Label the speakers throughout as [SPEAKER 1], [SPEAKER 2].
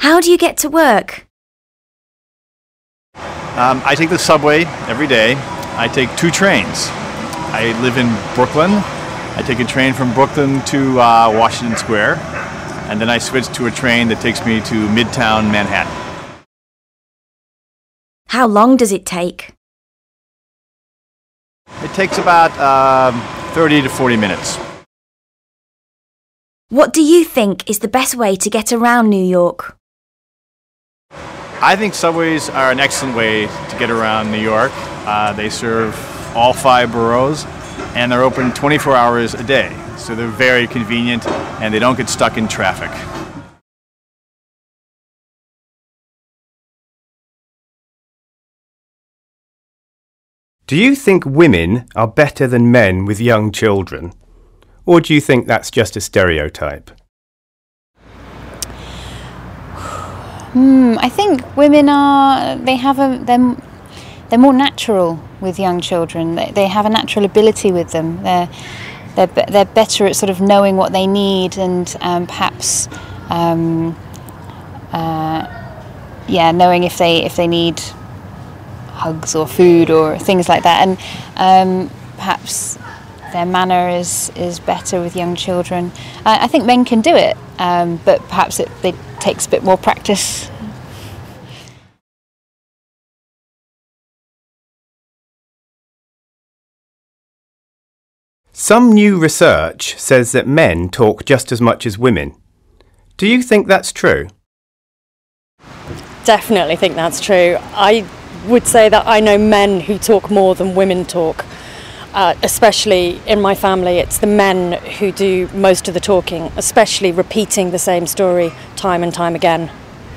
[SPEAKER 1] How do you get to work?
[SPEAKER 2] I take the subway every day. I take 2 trains. I live in Brooklyn. I take a train from Brooklyn to Washington Square, and then I switch to a train that takes me to Midtown Manhattan.
[SPEAKER 1] How long does it take?
[SPEAKER 2] It takes about 30 to 40 minutes.
[SPEAKER 1] What do you think is the best way to get around New York?
[SPEAKER 2] I think subways are an excellent way to get around New York. They serve all 5 boroughs, and they're open 24 hours a day. So they're very convenient, and they don't get stuck in traffic.
[SPEAKER 3] Do you think women are better than men with young children? Or do you think that's just a stereotype?
[SPEAKER 4] I think women they're more natural with young children. They have a natural ability with them. They're better at sort of knowing what they need and perhaps knowing if they need hugs or food or things like that. And perhaps their manner is better with young children. I think men can do it, but perhaps it takes a bit more practice.
[SPEAKER 3] Some new research says that men talk just as much as women. Do you think that's true?
[SPEAKER 5] Definitely think that's true. I would say that I know men who talk more than women talk. Especially in my family, it's the men who do most of the talking, especially repeating the same story time and time again.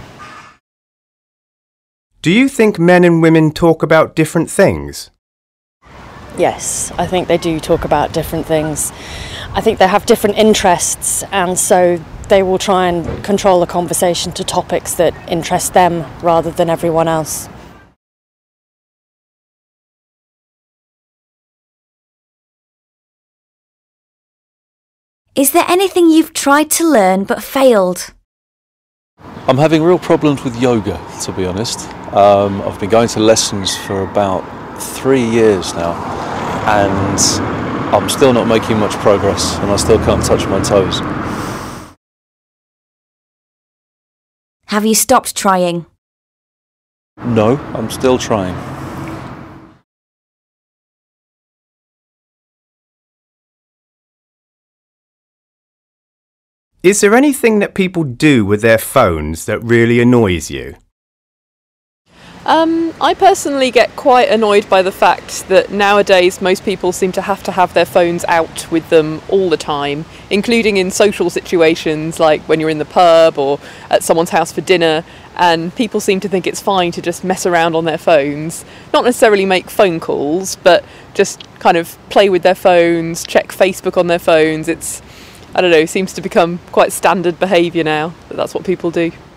[SPEAKER 3] Do you think men and women talk about different things?
[SPEAKER 5] Yes, I think they do talk about different things. I think they have different interests, and so they will try and control the conversation to topics that interest them rather than everyone else.
[SPEAKER 1] Is there anything you've tried to learn but failed?
[SPEAKER 6] I'm having real problems with yoga, to be honest. I've been going to lessons for about 3 years now, and I'm still not making much progress, and I still can't touch my toes.
[SPEAKER 1] Have you stopped trying?
[SPEAKER 6] No, I'm still trying.
[SPEAKER 3] Is there anything that people do with their phones that really annoys you?
[SPEAKER 7] I personally get quite annoyed by the fact that nowadays most people seem to have their phones out with them all the time, including in social situations like when you're in the pub or at someone's house for dinner, and people seem to think it's fine to just mess around on their phones, not necessarily make phone calls, but just kind of play with their phones, check Facebook on their phones. I don't know, seems to become quite standard behaviour now, but that's what people do.